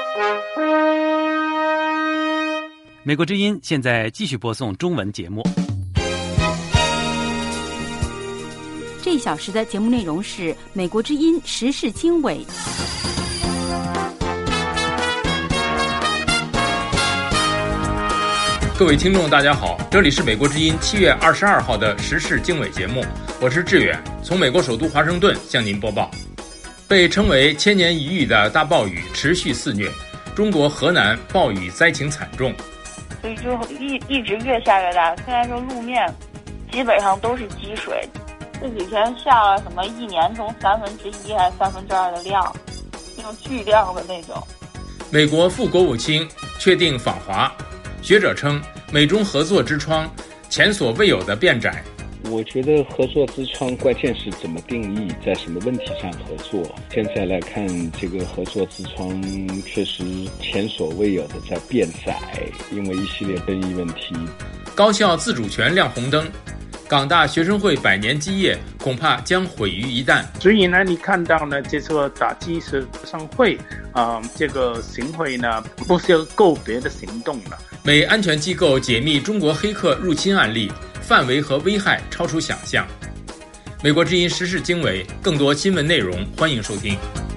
美国之音现在继续播送中文节目。 这一小时的节目内容是美国之音时事经纬。 各位听众大家好，这里是美国之音7月22号的时事经纬节目，我是志远，从美国首都华盛顿向您播报。被称为千年一遇的大暴雨持续肆虐，中国河南暴雨灾情惨重， 所以就一直越下越大。现在说路面基本上都是积水，这几天下了什么1年中1/3还是2/3的量，那种巨量的那种。 美国副国务卿确定访华，学者称美中合作之窗前所未有的变窄。 我觉得合作之窗关键是怎么定义，在什么问题上合作。现在来看，这个合作之窗确实前所未有的在变窄，因为一系列争议问题。 高校自主权亮红灯，港大学生会100年基业恐怕将毁于一旦。 所以呢，你看到呢，这次打击学生会这个行为呢，不是个别的行动了。 美安全机构解密中国黑客入侵案例，范围和危害超出想象。美国之音时事经纬，更多新闻内容欢迎收听。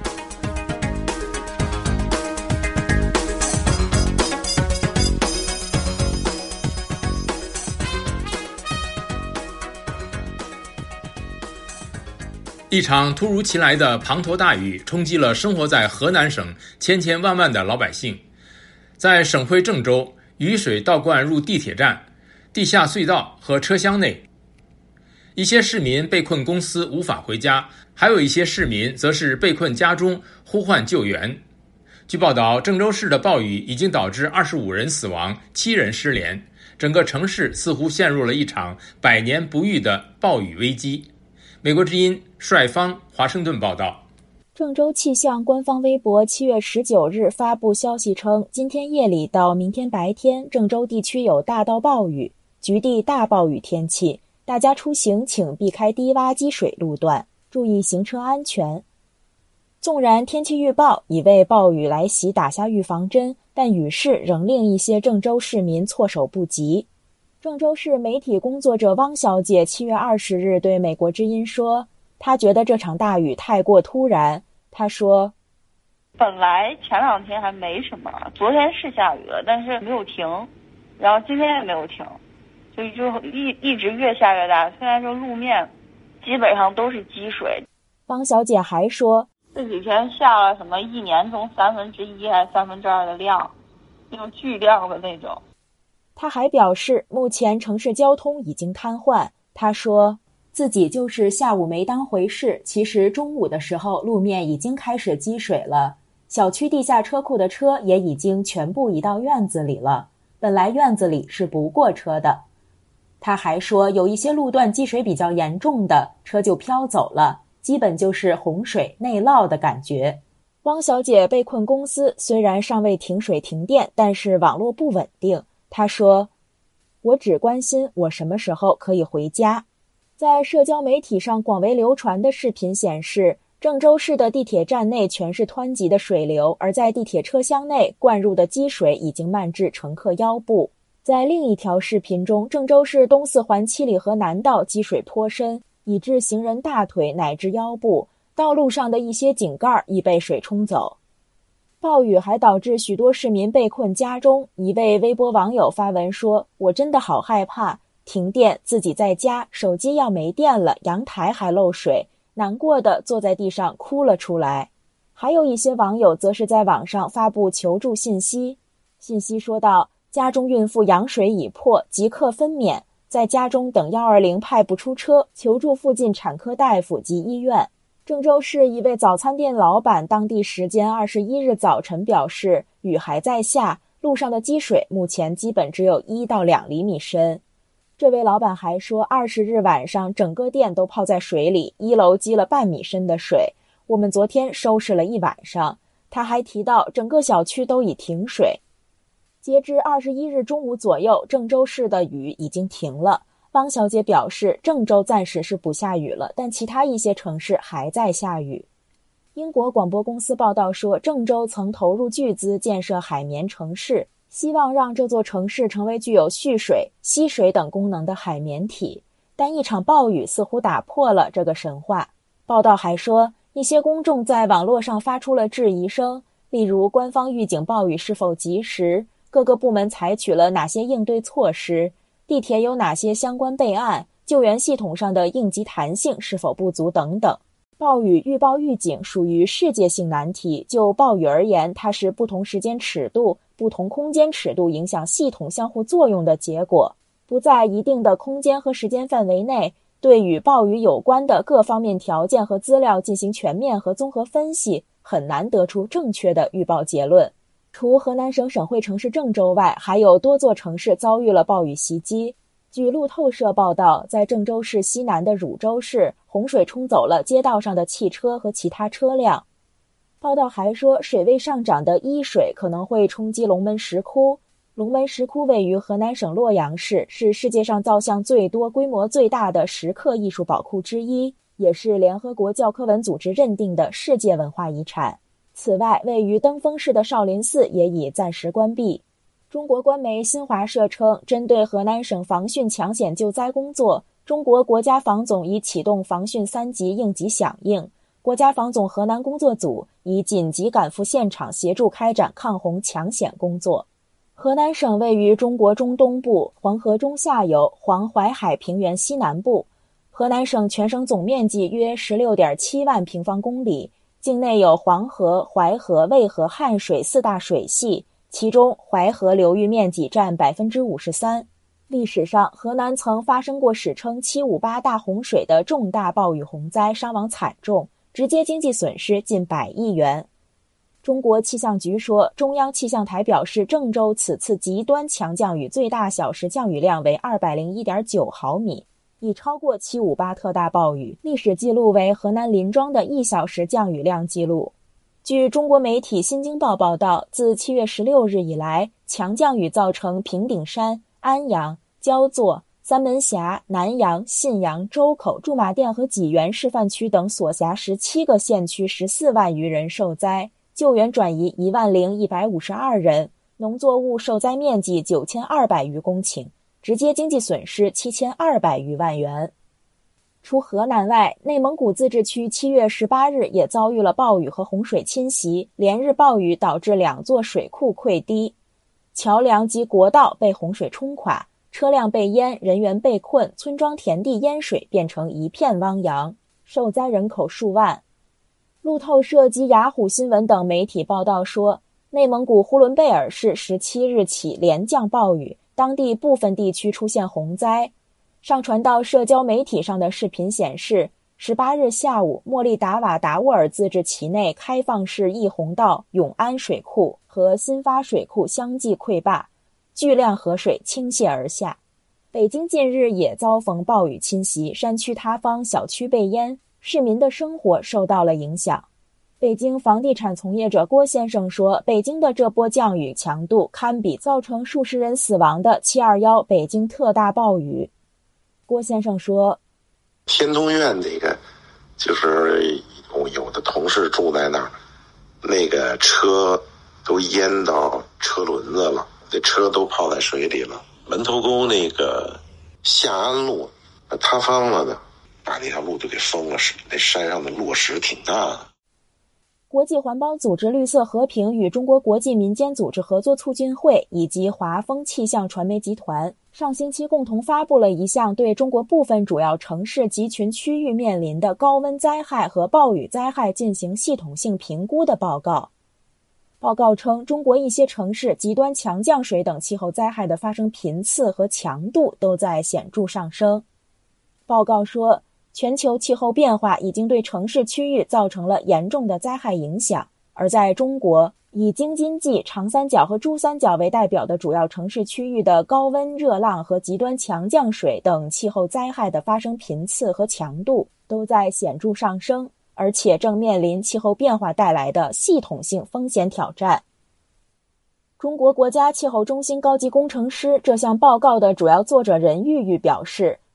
一场突如其来的滂沱大雨冲击了生活在河南省千千万万的老百姓。在省会郑州，雨水倒灌入地铁站、地下隧道和车厢内，一些市民被困公司无法回家，还有一些市民则是被困家中呼唤救援。据报道，郑州市的暴雨已经导致25人死亡，7人失联，整个城市似乎陷入了一场100年不遇的暴雨危机。美国之音帅芳华盛顿报道。 郑州气象官方微博7月19日发布消息称，今天夜里到明天白天，郑州地区有大到暴雨，局地大暴雨天气，大家出行请避开低洼积水路段，注意行车安全。纵然天气预报已为暴雨来袭打下预防针，但雨势仍令一些郑州市民措手不及。郑州市媒体工作者汪小姐7月20日对美国之音说，她觉得这场大雨太过突然。她说， 本来前2天还没什么，昨天是下雨了，但是没有停，然后今天也没有停，所以就一直越下越大。现在说路面基本上都是积水。 汪小姐还说， 这几天下了什么1年中1/3还是2/3的量，那种巨量的那种。 他还表示，目前城市交通已经瘫痪。他说，自己就是下午没当回事，其实中午的时候路面已经开始积水了，小区地下车库的车也已经全部移到院子里了，本来院子里是不过车的。他还说，有一些路段积水比较严重的，车就飘走了，基本就是洪水内涝的感觉。汪小姐被困公司虽然尚未停水停电，但是网络不稳定。她说，我只关心我什么时候可以回家。在社交媒体上广为流传的视频显示，郑州市的地铁站内全是湍急的水流，而在地铁车厢内灌入的积水已经漫至乘客腰部。在另一条视频中，郑州市东四环七里河南道积水颇深，以致行人大腿乃至腰部，道路上的一些井盖已被水冲走。暴雨还导致许多市民被困家中，一位微博网友发文说，我真的好害怕，停电，自己在家，手机要没电了，阳台还漏水，难过的坐在地上哭了出来。还有一些网友则是在网上发布求助信息，信息说道，家中孕妇羊水已破，即刻分娩，在家中等120派不出车，求助附近产科大夫及医院。郑州市一位早餐店老板当地时间21日早晨表示，雨还在下，路上的积水目前基本只有1到2厘米深。这位老板还说，20日晚上整个店都泡在水里，1楼积了半米深的水，我们昨天收拾了一晚上。他还提到，整个小区都已停水。截至21日中午左右，郑州市的雨已经停了。汪小姐表示，郑州暂时是不下雨了，但其他一些城市还在下雨。 英国广播公司报道说，郑州曾投入巨资建设海绵城市，希望让这座城市成为具有蓄水、吸水等功能的海绵体。但一场暴雨似乎打破了这个神话。报道还说，一些公众在网络上发出了质疑声，例如官方预警暴雨是否及时，各个部门采取了哪些应对措施，地铁有哪些相关备案，救援系统上的应急弹性是否不足等等。暴雨预报预警属于世界性难题，就暴雨而言，它是不同时间尺度、不同空间尺度影响系统相互作用的结果。不在一定的空间和时间范围内，对与暴雨有关的各方面条件和资料进行全面和综合分析，很难得出正确的预报结论。除河南省省会城市郑州外，还有多座城市遭遇了暴雨袭击。据路透社报道，在郑州市西南的汝州市，洪水冲走了街道上的汽车和其他车辆。报道还说，水位上涨的伊水可能会冲击龙门石窟。龙门石窟位于河南省洛阳市，是世界上造像最多、规模最大的石刻艺术宝库之一，也是联合国教科文组织认定的世界文化遗产。此外，位于登封市的少林寺也已暂时关闭。中国官媒新华社称，针对河南省防汛抢险救灾工作，中国国家防总已启动防汛3级应急响应，国家防总河南工作组已紧急赶赴现场协助开展抗洪抢险工作。河南省位于中国中东部，黄河中下游，黄淮海平原西南部。河南省全省总面积约 16.7 万平方公里，境内有黄河、淮河、渭河、汉水4大水系，其中淮河流域面积占 53%。 历史上，河南曾发生过史称758大洪水的重大暴雨洪灾，伤亡惨重，直接经济损失近100亿元。中国气象局说，中央气象台表示，郑州此次极端强降雨最大小时降雨量为 201.9 毫米，已超过758特大暴雨，历史记录为河南临庄的1小时降雨量记录。据中国媒体新京报报道，自7月16日以来，强降雨造成平顶山、安阳、焦作、三门峡、南阳、信阳、周口、驻马店和济源示范区等所辖17个县区14万余人受灾，救援转移10152人，农作物受灾面积9200余公顷，直接经济损失7200余万元。除河南外，内蒙古自治区7月18日也遭遇了暴雨和洪水侵袭，连日暴雨导致2座水库溃堤，桥梁及国道被洪水冲垮，车辆被淹，人员被困，村庄田地淹水，变成一片汪洋，受灾人口数万。路透社及雅虎新闻等媒体报道说，内蒙古呼伦贝尔市17日起连降暴雨，当地部分地区出现洪灾。上传到社交媒体上的视频显示，18日下午，莫力达瓦达沃尔自治旗内开放式一洪道永安水库和新发水库相继溃坝，巨量河水倾泻而下。北京近日也遭逢暴雨侵袭，山区塌方，小区被淹，市民的生活受到了影响。北京房地产从业者郭先生说，北京的这波降雨强度堪比造成数十人死亡的721北京特大暴雨。郭先生说， 天通苑那个就是有的同事住在那儿，那个车都淹到车轮子了，这车都泡在水里了。门头沟那个夏安路塌方了的，把那条路就给封了，那山上的落石挺大的。 国际环保组织绿色和平与中国国际民间组织合作促进会以及华丰气象传媒集团上星期共同发布了一项对中国部分主要城市集群区域面临的高温灾害和暴雨灾害进行系统性评估的报告。报告称，中国一些城市极端强降水等气候灾害的发生频次和强度都在显著上升。报告说，全球气候变化已经对城市区域造成了严重的灾害影响，而在中国，以京津冀、长三角和珠三角为代表的主要城市区域的高温、热浪和极端强降水等气候灾害的发生频次和强度都在显著上升，而且正面临气候变化带来的系统性风险挑战。中国国家气候中心高级工程师这项报告的主要作者任玉玉表示，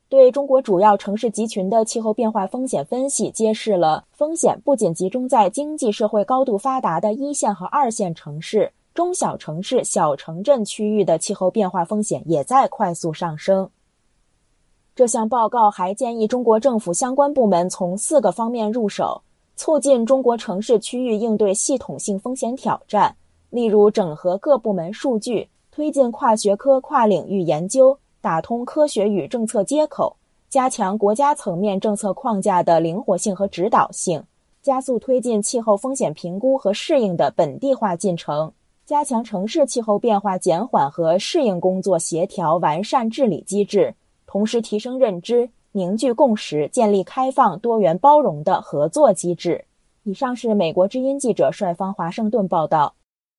对中国主要城市集群的气候变化风险分析揭示了，风险不仅集中在经济社会高度发达的1线和2线城市，中小城市、小城镇区域的气候变化风险也在快速上升。这项报告还建议中国政府相关部门从4个方面入手，促进中国城市区域应对系统性风险挑战，例如整合各部门数据，推进跨学科、跨领域研究，打通科学与政策接口，加强国家层面政策框架的灵活性和指导性，加速推进气候风险评估和适应的本地化进程，加强城市气候变化减缓和适应工作协调完善治理机制，同时提升认知，凝聚共识，建立开放、多元、包容的合作机制。以上是美国之音记者帅方华盛顿报道。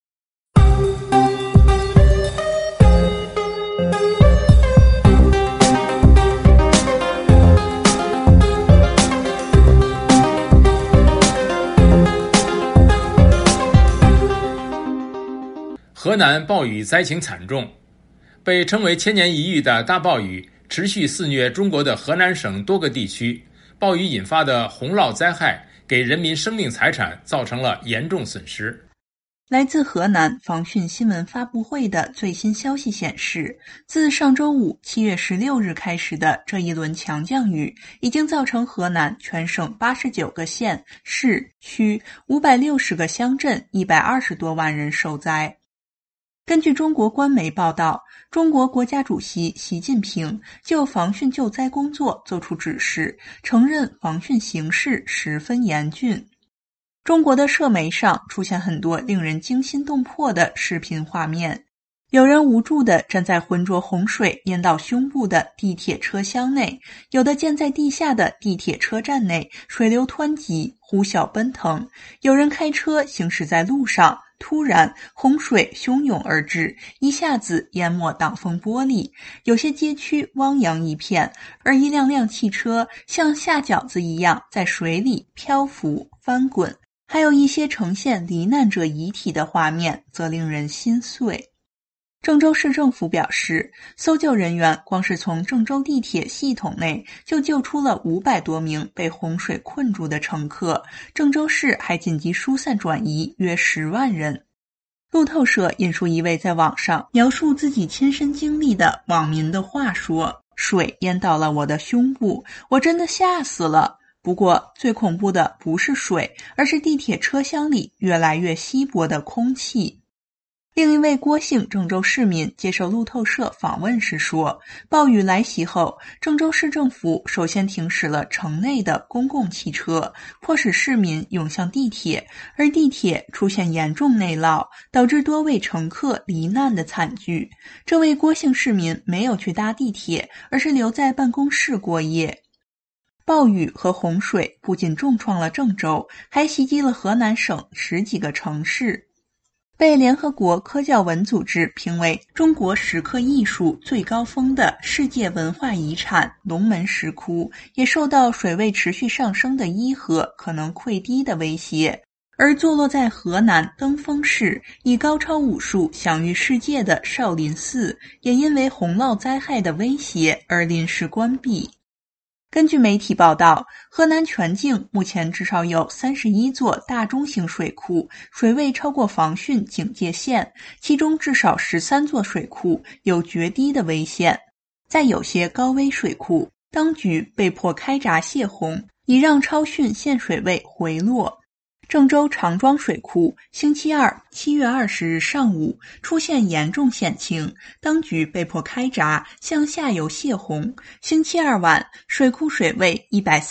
河南暴雨灾情惨重，被称为千年一遇的大暴雨持续肆虐中国的河南省多个地区，暴雨引发的洪涝灾害给人民生命财产造成了严重损失。 来自河南防汛新闻发布会的最新消息显示，自上周五7月16日开始的这一轮强降雨，已经造成河南全省89个县、市、区、560个乡镇120多万人受灾。根据中国官媒报道，中国国家主席习近平就防汛救灾工作作出指示，承认防汛形势十分严峻。中国的社媒上出现很多令人惊心动魄的视频画面，有人无助地站在浑浊洪水淹到胸部的地铁车厢内，有的建在地下的地铁车站内，水流湍急，呼啸奔腾，有人开车行驶在路上，突然洪水汹涌而至，一下子淹没挡风玻璃，有些街区汪洋一片，而一辆辆汽车像下饺子一样在水里漂浮翻滚，还有一些呈现罹难者遗体的画面则令人心碎。郑州市政府表示，搜救人员光是从郑州地铁系统内就救出了500多名被洪水困住的乘客，郑州市还紧急疏散转移约10万人。路透社引述一位在网上描述自己亲身经历的网民的话说，水淹到了我的胸部，我真的吓死了。不过最恐怖的不是水，而是地铁车厢里越来越稀薄的空气。另一位郭姓郑州市民接受路透社访问时说，暴雨来袭后，郑州市政府首先停驶了城内的公共汽车，迫使市民涌向地铁，而地铁出现严重内涝，导致多位乘客罹难的惨剧。这位郭姓市民没有去搭地铁，而是留在办公室过夜。暴雨和洪水不仅重创了郑州，还袭击了河南省10几个城市。被联合国科教文组织评为中国石刻艺术最高峰的世界文化遗产龙门石窟，也受到水位持续上升的伊河可能溃堤的威胁。而坐落在河南登封市、以高超武术享誉世界的少林寺，也因为洪涝灾害的威胁而临时关闭。根据媒体报道，河南全境目前至少有31座大中型水库，水位超过防汛警戒线，其中至少13座水库有决堤的危险。在有些高危水库，当局被迫开闸泄洪，以让超汛限水位回落。郑州长庄水库星期二7月20日上午出现严重险情，当局被迫开闸向下游泄洪。星期二晚，水库水位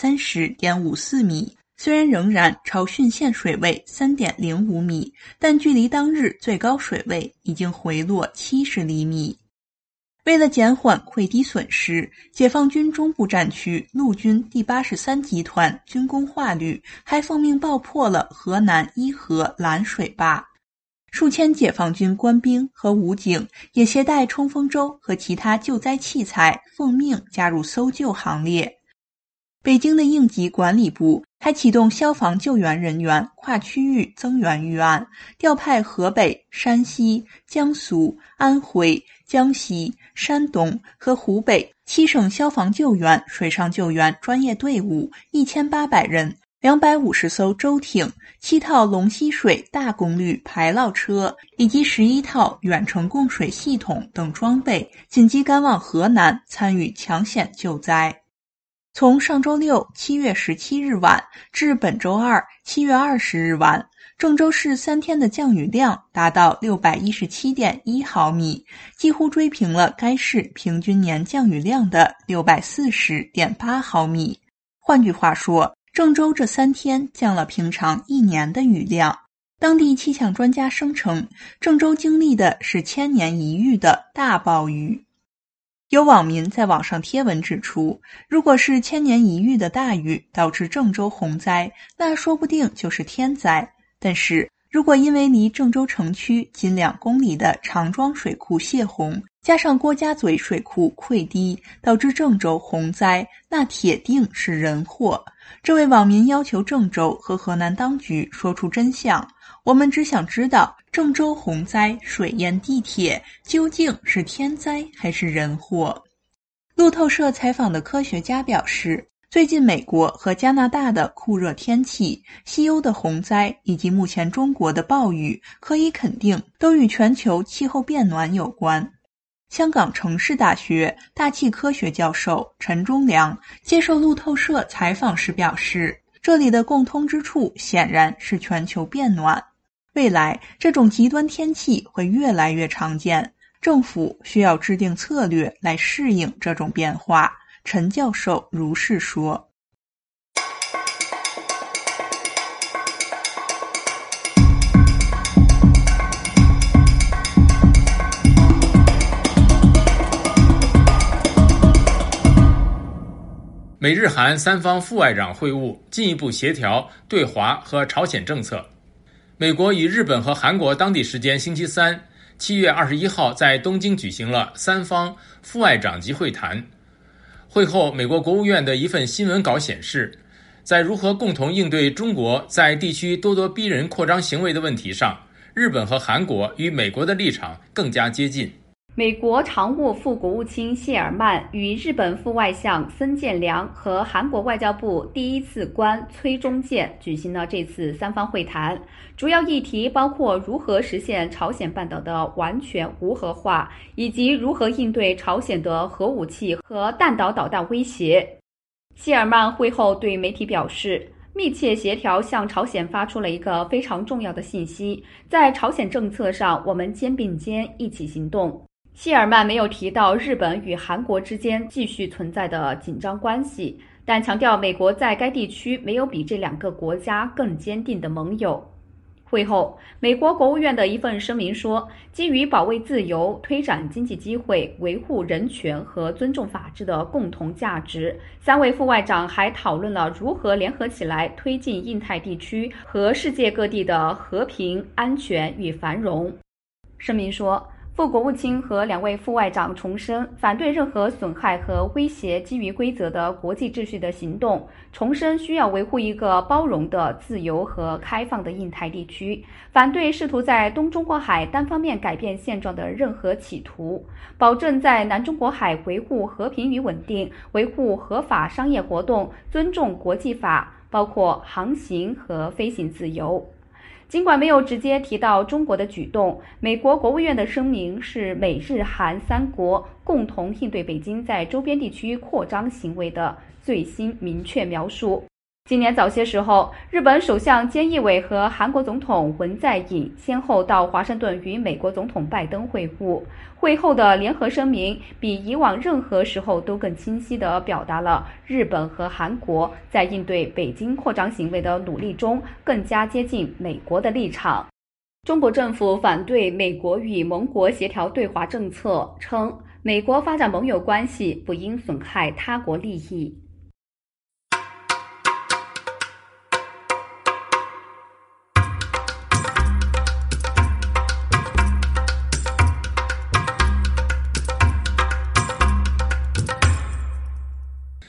130.54米，虽然仍然超汛限水位3.05米，但距离当日最高水位已经回落70厘米。为了减缓溃堤损失，解放军中部战区陆军第83集团军工化旅还奉命爆破了河南伊河拦水坝。数千解放军官兵和武警也携带冲锋舟和其他救灾器材，奉命加入搜救行列。 北京的应急管理部还启动消防救援人员跨区域增援预案，调派河北、山西、江苏、安徽、江西、山东和湖北7省消防救援、水上救援专业队伍1800人，250艘舟艇，7套龙吸水大功率排涝车以及11套远程供水系统等装备，紧急赶往河南参与抢险救灾。从上周六7月17日晚至本周二7月20日晚，郑州市3天的降雨量达到617.1毫米，几乎追平了该市平均年降雨量的640.8毫米。换句话说，郑州这3天降了平常1年的雨量。当地气象专家声称，郑州经历的是1000年一遇的大暴雨。有网民在网上贴文指出，如果是1000年一遇的大雨导致郑州洪灾，那说不定就是天灾。但是如果因为离郑州城区仅2公里的长庄水库泄洪，加上郭家嘴水库溃堤，导致郑州洪灾，那铁定是人祸。这位网民要求郑州和河南当局说出真相。我们只想知道，郑州洪灾水淹地铁究竟是天灾还是人祸？路透社采访的科学家表示，最近美国和加拿大的酷热天气、西欧的洪灾以及目前中国的暴雨，可以肯定都与全球气候变暖有关。香港城市大学大气科学教授陈忠良接受路透社采访时表示，这里的共通之处显然是全球变暖。未来这种极端天气会越来越常见，政府需要制定策略来适应这种变化。陈教授如是说。 美日韩3方副外长会晤，进一步协调对华和朝鲜政策。美国与日本和韩国当地时间星期三7月21号在东京举行了3方副外长级会谈。会后，美国国务院的一份新闻稿显示，在如何共同应对中国在地区咄咄逼人扩张行为的问题上，日本和韩国与美国的立场更加接近。 美国常务副国务卿谢尔曼与日本副外相森健良和韩国外交部第一次官崔中健举行了这次3方会谈，主要议题包括如何实现朝鲜半岛的完全无核化，以及如何应对朝鲜的核武器和弹道导弹威胁。谢尔曼会后对媒体表示，密切协调向朝鲜发出了一个非常重要的信息，在朝鲜政策上我们肩并肩一起行动。谢尔曼没有提到日本与韩国之间继续存在的紧张关系，但强调美国在该地区没有比这2个国家更坚定的盟友。会后，美国国务院的一份声明说，基于保卫自由、推展经济机会、维护人权和尊重法治的共同价值，3位副外长还讨论了如何联合起来推进印太地区和世界各地的和平、安全与繁荣。声明说，副国务卿和2位副外长重申反对任何损害和威胁基于规则的国际秩序的行动，重申需要维护一个包容的、自由和开放的印太地区，反对试图在东中国海单方面改变现状的任何企图，保证在南中国海维护和平与稳定，维护合法商业活动，尊重国际法，包括航行和飞行自由。尽管没有直接提到中国的举动，美国国务院的声明是美日韩3国共同应对北京在周边地区扩张行为的最新明确描述。今年早些时候，日本首相菅义伟和韩国总统文在寅先后到华盛顿与美国总统拜登会晤。会后的联合声明比以往任何时候都更清晰地表达了日本和韩国在应对北京扩张行为的努力中更加接近美国的立场。中国政府反对美国与盟国协调对华政策，称美国发展盟友关系不应损害他国利益。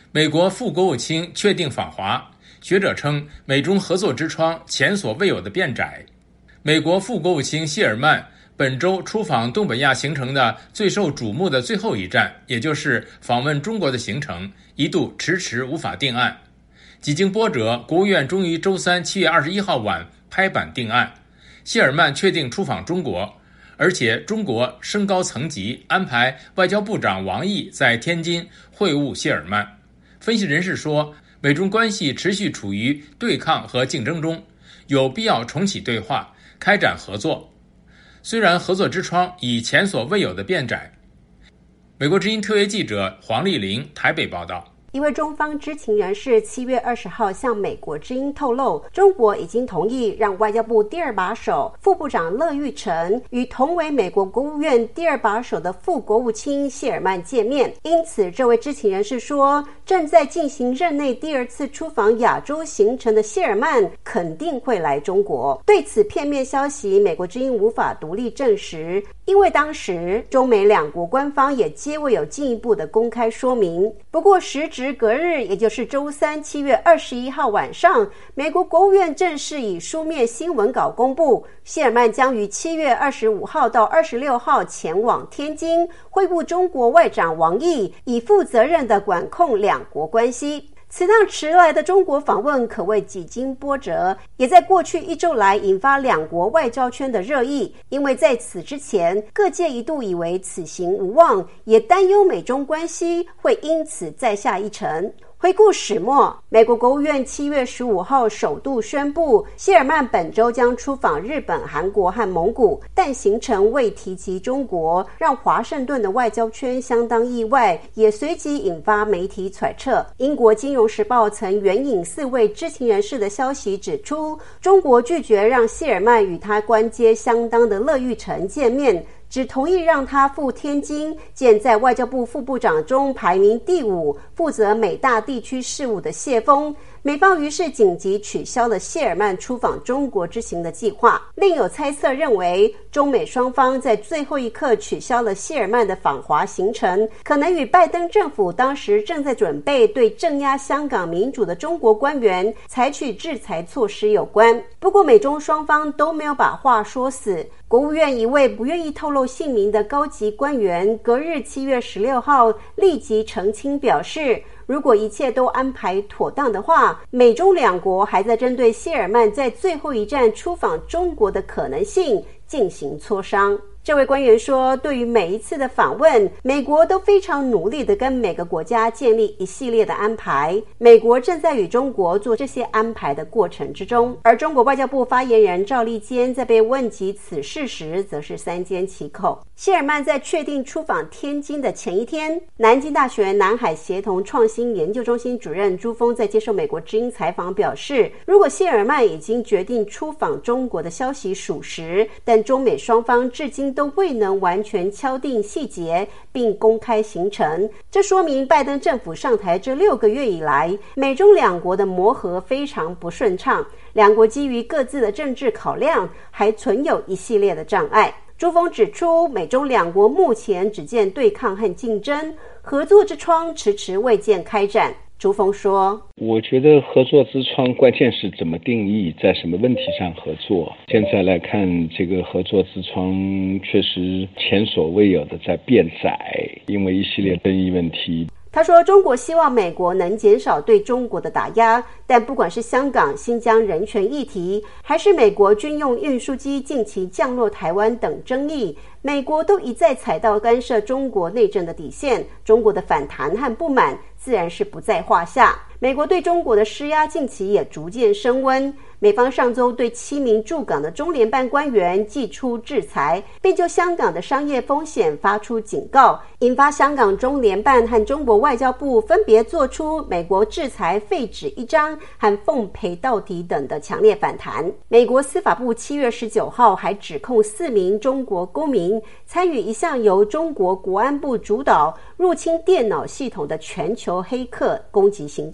美国副国务卿确定访华，学者称美中合作之窗前所未有的变窄。美国副国务卿谢尔曼本周出访东北亚行程的最受瞩目的最后一站，也就是访问中国的行程，一度迟迟无法定案。几经波折，国务院终于周三7月21号晚拍板定案，谢尔曼确定出访中国，而且中国升高层级，安排外交部长王毅在天津会晤谢尔曼。分析人士说，美中关系持续处于对抗和竞争中，有必要重启对话，开展合作。虽然合作之窗以前所未有的变窄。美国之音特约记者黄丽玲台北报道。 一位中方知情人士7月20号向美国之音透露，中国已经同意让外交部第二把手副部长乐玉成与同为美国国务院第二把手的副国务卿谢尔曼见面。因此，这位知情人士说，正在进行任内第二次出访亚洲行程的谢尔曼肯定会来中国。对此片面消息，美国之音无法独立证实，因为当时中美两国官方也皆未有进一步的公开说明。不过时值隔日，也就是周三7月21号晚上，美国国务院正式以书面新闻稿公布，谢尔曼将于7月25号到26号前往天津会晤中国外长王毅，以负责任地管控两国关系。此趟迟来的中国访问可谓几经波折，也在过去1周来引发两国外交圈的热议。因为在此之前，各界一度以为此行无望，也担忧美中关系会因此再下一城。回顾始末，美国国务院7月15号首度宣布，谢尔曼本周将出访日本、韩国和蒙古，但行程未提及中国，让华盛顿的外交圈相当意外，也随即引发媒体揣测。英国金融时报曾援引4位知情人士的消息指出，中国拒绝让谢尔曼与他官阶相当的乐玉成见面，只同意让他赴天津见在外交部副部长中排名第5、负责美大地区事务的谢峰。美方于是紧急取消了谢尔曼出访中国之行的计划。另有猜测认为，中美双方在最后一刻取消了谢尔曼的访华行程，可能与拜登政府当时正在准备对镇压香港民主的中国官员采取制裁措施有关。不过美中双方都没有把话说死。国务院一位不愿意透露姓名的高级官员隔日7月16号立即澄清表示，如果一切都安排妥当的话，美中两国还在针对谢尔曼在最后一站出访中国的可能性进行磋商。这位官员说，对于每一次的访问，美国都非常努力地跟每个国家建立一系列的安排，美国正在与中国做这些安排的过程之中。而中国外交部发言人赵立坚在被问及此事时，则是三缄其口。谢尔曼在确定出访天津的前一天，南京大学南海协同创新研究中心主任朱峰在接受美国之音采访表示，如果谢尔曼已经决定出访中国的消息属实，但中美双方至今都未能完全敲定细节并公开行程，这说明拜登政府上台这6个月以来，美中两国的磨合非常不顺畅，两国基于各自的政治考量，还存有一系列的障碍。朱峰指出，美中两国目前只见对抗和竞争，合作之窗迟迟未见开展。朱峰说， 我觉得合作之窗关键是怎么定义，在什么问题上合作。现在来看，这个合作之窗确实前所未有的在变窄，因为一系列争议问题。 他说，中国希望美国能减少对中国的打压，但不管是香港、新疆人权议题，还是美国军用运输机近期降落台湾等争议，美国都一再踩到干涉中国内政的底线，中国的反弹和不满自然是不在话下。美国对中国的施压近期也逐渐升温，美方上周对7名驻港的中联办官员祭出制裁，并就香港的商业风险发出警告，引发香港中联办和中国外交部分别做出美国制裁废纸一张和奉陪到底等的强烈反弹。美国司法部7月19号还指控4名中国公民参与一项由中国国安部主导入侵电脑系统的全球黑客攻击行动。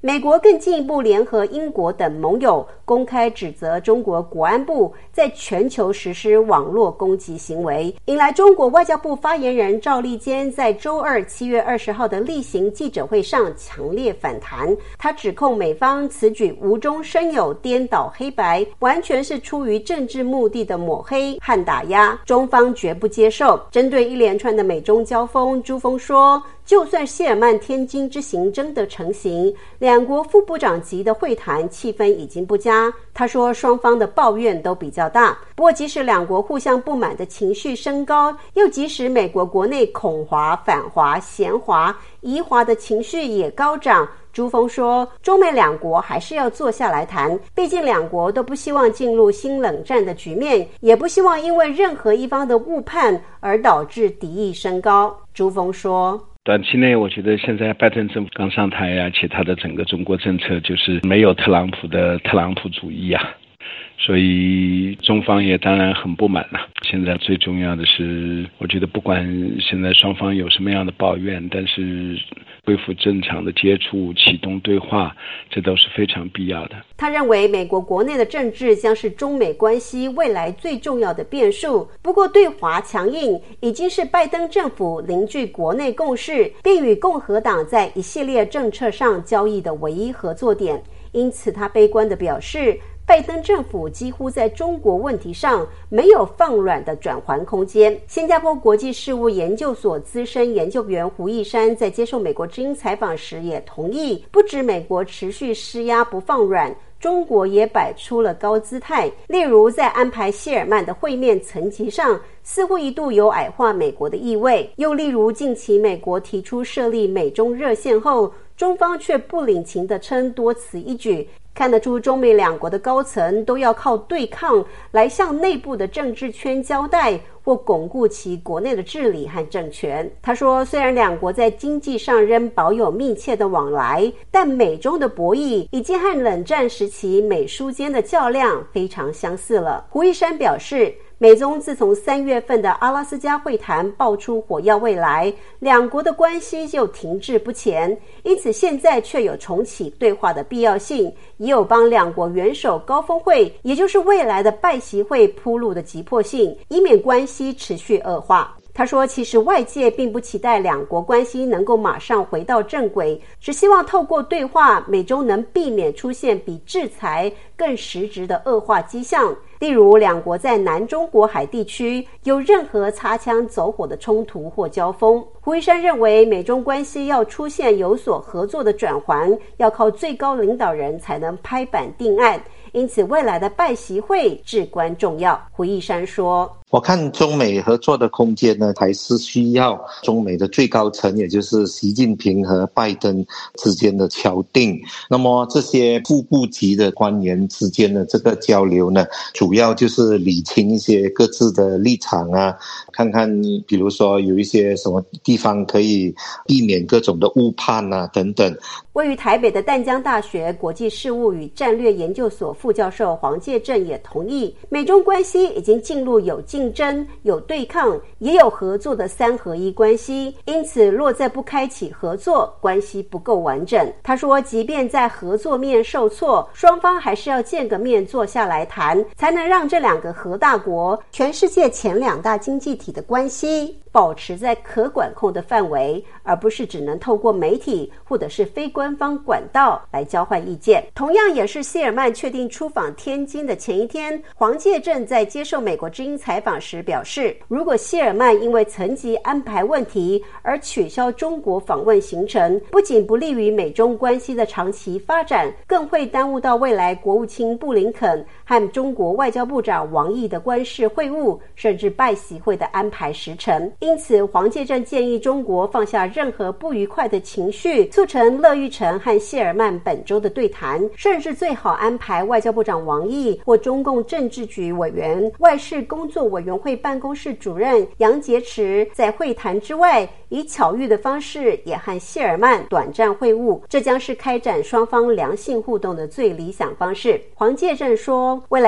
美国更进一步联合英国等盟友，公开指责中国国安部在全球实施网络攻击行为，引来中国外交部发言人赵立坚在周二7月20号的例行记者会上强烈反弹。他指控美方此举无中生有、颠倒黑白，完全是出于政治目的的抹黑和打压，中方绝不接受。针对一连串的美中交锋，朱锋说，就算谢尔曼天津之行真的成行，两国副部长级的会谈气氛已经不佳。他说双方的抱怨都比较大，不过即使两国互相不满的情绪升高，又即使美国国内恐华、反华、嫌华、疑华的情绪也高涨，朱锋说中美两国还是要坐下来谈，毕竟两国都不希望进入新冷战的局面，也不希望因为任何一方的误判而导致敌意升高。朱锋说， 短期内我觉得现在拜登政府刚上台，而且他的整个中国政策就是没有特朗普的特朗普主义啊，所以中方也当然很不满了。现在最重要的是，我觉得不管现在双方有什么样的抱怨，但是恢复正常的接触，启动对话，这都是非常必要的。 他认为美国国内的政治将是中美关系未来最重要的变数，不过对华强硬已经是拜登政府凝聚国内共识，并与共和党在一系列政策上交易的唯一合作点。因此他悲观地表示，拜登政府几乎在中国问题上没有放软的转圜空间。新加坡国际事务研究所资深研究员胡一山在接受美国之音采访时也同意，不止美国持续施压不放软，中国也摆出了高姿态，例如在安排谢尔曼的会面层级上，似乎一度有矮化美国的意味；又例如近期美国提出设立美中热线后，中方却不领情地称多此一举，看得出中美两国的高层都要靠对抗来向内部的政治圈交代，或巩固其国内的治理和政权。他说，虽然两国在经济上仍保有密切的往来，但美中的博弈已经和冷战时期美苏间的较量非常相似了。胡一山表示，美中自从3月份的阿拉斯加会谈爆出火药味来，两国的关系就停滞不前，因此现在却有重启对话的必要性，也有帮两国元首高峰会，也就是未来的拜习会铺路的急迫性，以免关系持续恶化。他说，其实外界并不期待两国关系能够马上回到正轨，只希望透过对话，美中能避免出现比制裁更实质的恶化迹象，例如两国在南中国海地区有任何擦枪走火的冲突或交锋。胡一山认为，美中关系要出现有所合作的转圜，要靠最高领导人才能拍板定案，因此未来的拜习会至关重要。胡一山说， 我看中美合作的空间呢，还是需要中美的最高层，也就是习近平和拜登之间的敲定。那么这些副部级的官员之间的这个交流呢，主要就是理清一些各自的立场啊，看看比如说有一些什么地方可以避免各种的误判啊等等。 位于台北的淡江大学国际事务与战略研究所副教授黄介正也同意，美中关系已经进入有竞争、有对抗，也有合作的3合1关系，因此若再不开启合作，关系不够完整。他说，即便在合作面受挫，双方还是要见个面坐下来谈，才能让这两个核大国、全世界前2大经济体的关系保持在可管控的范围，而不是只能透过媒体或者是非官方管道来交换意见。同样也是谢尔曼确定出访天津的前一天，黄介正在接受美国之音采访时表示，如果谢尔曼因为层级安排问题而取消中国访问行程，不仅不利于美中关系的长期发展，更会耽误到未来国务卿布林肯和中国外交部长王毅的官式会晤，甚至拜习会的安排时程。因此黄介正建议中国放下任何不愉快的情绪，促成乐玉成和谢尔曼本周的对谈，甚至最好安排外交部长王毅或中共政治局委员、外事工作委员会办公室主任杨洁篪在会谈之外，以巧遇的方式也和谢尔曼短暂会晤，这将是开展双方良性互动的最理想方式。黄介正说，未来拜习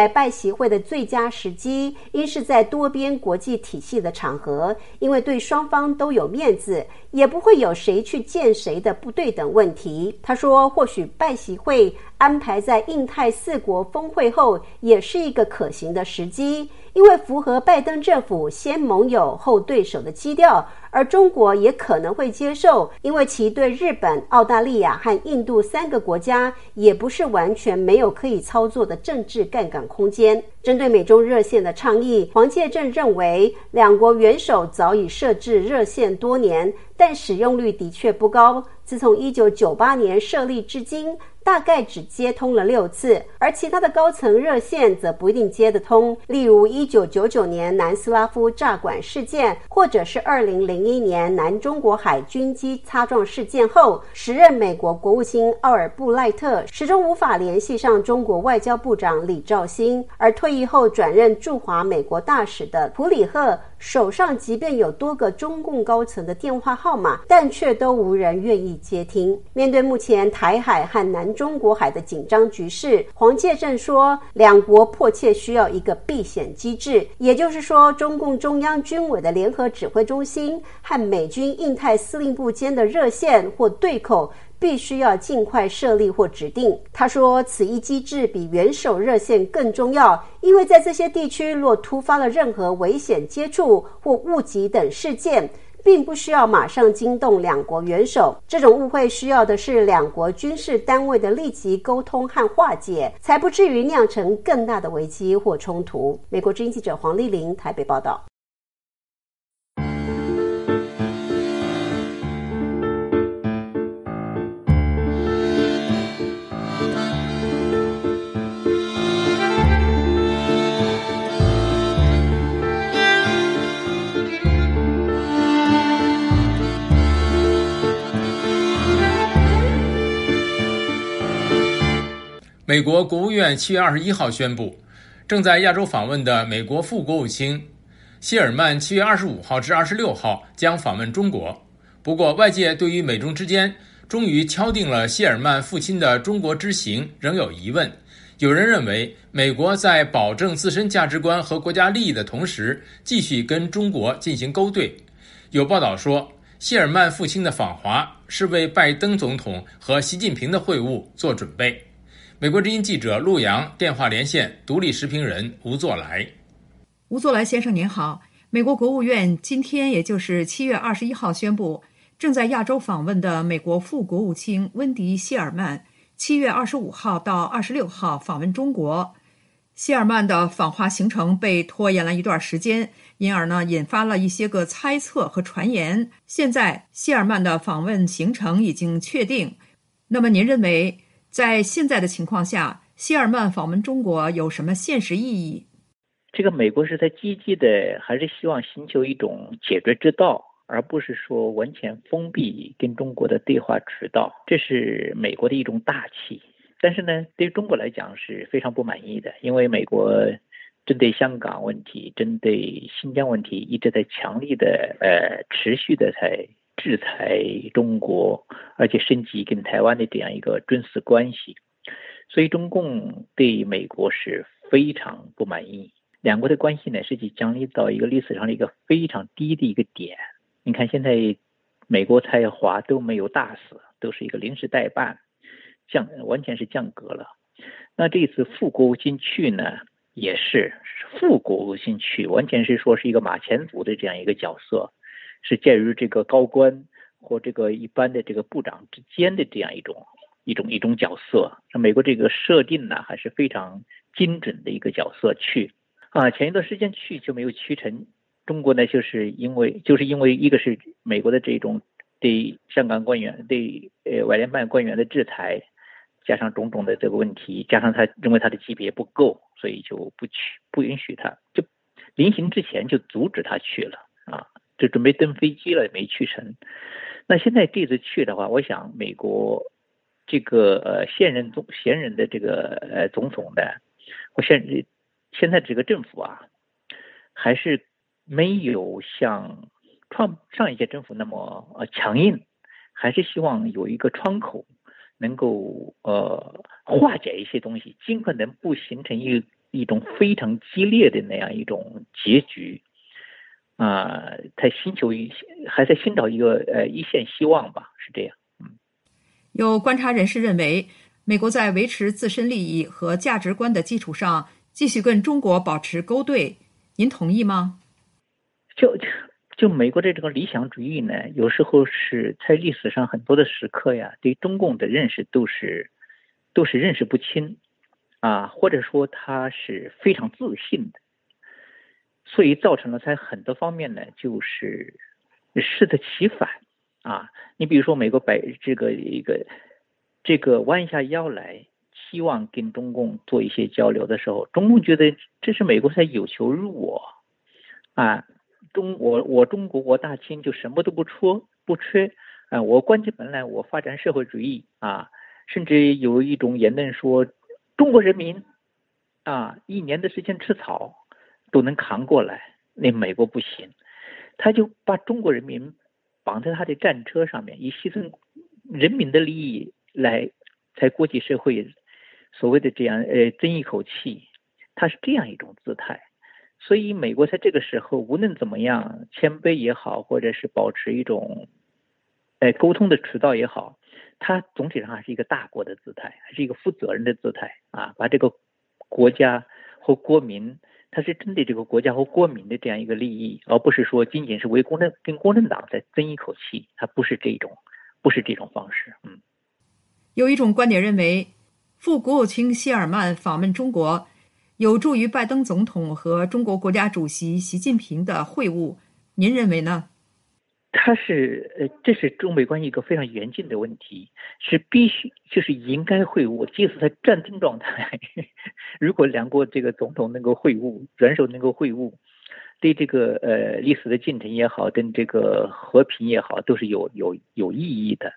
习会的最佳时机应是在多边国际体系的场合，因为对双方都有面子，也不会有谁去见谁的不对等问题。他说，或许拜习会安排在印太4国峰会后也是一个可行的时机，因为符合拜登政府先盟友后对手的基调，而中国也可能会接受，因为其对日本、澳大利亚和印度3个国家也不是完全没有可以操作的政治杠杆空间。针对美中热线的倡议，黄介正认为两国元首早已设置热线多年，但使用率的确不高，自从1998年设立至今，大概只接通了6次，而其他的高层热线则不一定接得通，例如1999年南斯拉夫炸管事件，或者是2001年南中国海军机擦撞事件后，时任美国国务卿奥尔布赖特始终无法联系上中国外交部长李肇星，而退役后转任驻华美国大使的普里赫手上即便有多个中共高层的电话号码，但却都无人愿意接听。面对目前台海和南中国海的紧张局势，黄介正说，两国迫切需要一个避险机制，也就是说，中共中央军委的联合指挥中心和美军印太司令部间的热线或对口必须要尽快设立或指定。他说，此一机制比元首热线更重要，因为在这些地区若突发了任何危险接触或误击等事件，并不需要马上惊动两国元首，这种误会需要的是两国军事单位的立即沟通和化解，才不至于酿成更大的危机或冲突。美国之音记者黄丽玲台北报道。 美国国务院7月21号宣布，正在亚洲访问的美国副国务卿谢尔曼7月25号至26号将访问中国。不过，外界对于美中之间终于敲定了谢尔曼父亲的中国之行仍有疑问。有人认为，美国在保证自身价值观和国家利益的同时，继续跟中国进行勾兑。有报道说，谢尔曼父亲的访华是为拜登总统和习近平的会晤做准备。美国之音记者陆洋电话连线独立时评人吴作来。 吴作来先生您好，美国国务院今天也就是7月21号宣布，正在亚洲访问的美国副国务卿温迪·谢尔曼7月25号到26号访问中国。谢尔曼的访华行程被拖延了一段时间，因而引发了一些个猜测和传言。现在谢尔曼的访问行程已经确定，那么您认为在现在的情况下，谢尔曼访问中国有什么现实意义？ 这个美国是在积极的，还是希望寻求一种解决之道，而不是说完全封闭跟中国的对话渠道，这是美国的一种大气。但是呢，对于中国来讲是非常不满意的，因为美国针对香港问题、针对新疆问题一直在强力的持续的在制裁中国，而且升级跟台湾的这样一个军事关系，所以中共对美国是非常不满意。两国的关系呢，实际降低到一个历史上的一个非常低的一个点。你看现在美国在华都没有大使，都是一个临时代办，完全是降格了。那这次副国务卿去呢，也是副国务卿去，完全是说是一个马前卒的这样一个角色，是介于这个高官或这个一般的这个部长之间的这样一种角色。那美国这个设定呢，还是非常精准的一个角色去前一段时间去就没有去成。中国呢，就是因为一个是美国的这种对香港官员、对外联办官员的制裁，加上种种的这个问题，加上他认为他的级别不够，所以就不允许他，就临行之前就阻止他去了就准备登飞机了，没去成。那现在这次去的话，我想美国这个现任的这个总统的，现在这个政府还是没有像上一届政府那么强硬，还是希望有一个窗口能够化解一些东西，尽可能不形成一种非常激烈的那样一种结局他还在寻找一个一线希望吧，是这样。 有观察人士认为，美国在维持自身利益和价值观的基础上，继续跟中国保持勾兑，您同意吗？ 就美国的这个理想主义呢，有时候是在历史上很多的时刻呀，对中共的认识都是认识不清或者说他是非常自信的，所以造成了在很多方面呢，就是适得其反你比如说美国这个弯下腰来，希望跟中共做一些交流的时候，中共觉得这是美国在有求于我我中国我大清就什么都不缺我关起门来我发展社会主义甚至有一种言论说中国人民1年的时间吃草都能扛过来，那美国不行，他就把中国人民绑在他的战车上面，以牺牲人民的利益来在国际社会所谓的这样争一口气，他是这样一种姿态。所以美国在这个时候无论怎么样谦卑也好，或者是保持一种沟通的渠道也好，它总体上还是一个大国的姿态，还是一个负责任的姿态把这个国家和国民，它是针对这个国家和国民的这样一个利益，而不是说仅仅是为跟共产党在争一口气，它不是这种方式。 有一种观点认为，副国务卿谢尔曼访问中国有助于拜登总统和中国国家主席习近平的会晤，您认为呢？ 这是中美关系一个非常严峻的问题，是必须就是应该会晤，即使在战争状态，如果两国这个总统能够会晤，元首能够会晤，对这个历史的进程也好，跟这个和平也好，都是有意义的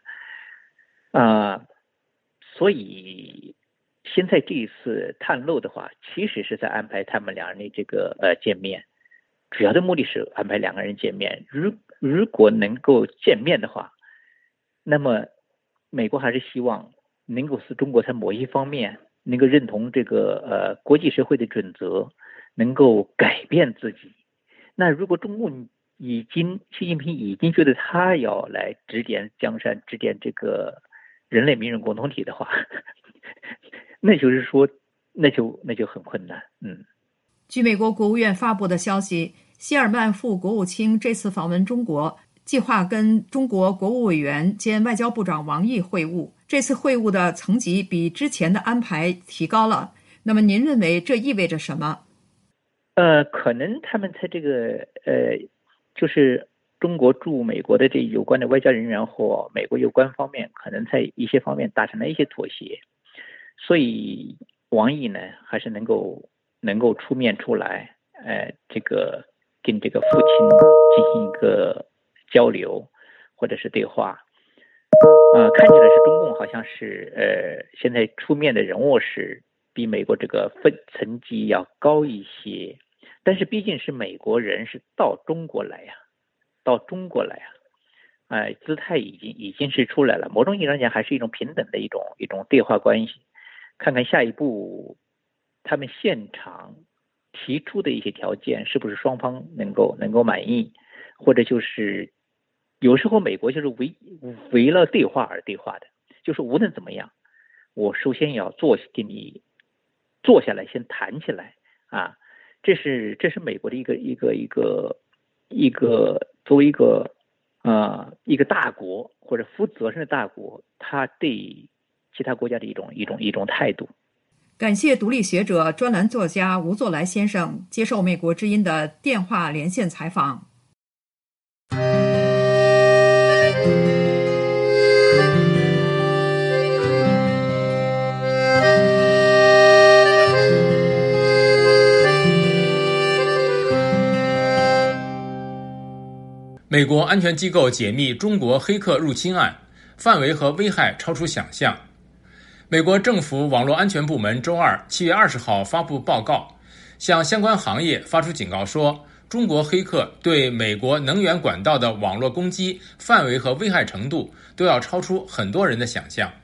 所以现在这一次探路的话，其实是在安排他们两人的这个见面，主要的目的是安排两个人见面。如果能够见面的话，那么美国还是希望能够使中国在某一方面能够认同这个国际社会的准则，能够改变自己。那如果中共习近平已经觉得他要来指点江山，指点这个人类民主共同体的话，那就是说那就很困难。 据美国国务院发布的消息，谢尔曼副国务卿这次访问中国，计划跟中国国务委员兼外交部长王毅会晤。这次会晤的层级比之前的安排提高了，那么您认为这意味着什么？ 可能他们在这个就是中国驻美国的这有关的外交人员或美国有关方面，可能在一些方面达成了一些妥协，所以王毅呢还是能够出面出来，这个跟这个父亲进行一个交流或者是对话。看起来是中共好像是现在出面的人物是比美国这个层级要高一些，但是毕竟是美国人是到中国来呀，姿态已经是出来了，某种意义上讲还是一种平等的一种对话关系。看看下一步他们现场提出的一些条件是不是双方能够满意，或者就是有时候美国就是为了对话而对话的，就是无论怎么样，我首先要跟你坐下来先谈起来这是美国的一个作为一个大国或者负责任的大国，他对其他国家的一种态度。 感谢独立学者、专栏作家吴作来先生接受美国之音的电话连线采访。 美国安全机构解密中国黑客入侵案，范围和危害超出想象。美国政府网络安全部门周二7月20号发布报告，向相关行业发出警告说，中国黑客对美国能源管道的网络攻击范围和危害程度都要超出很多人的想象。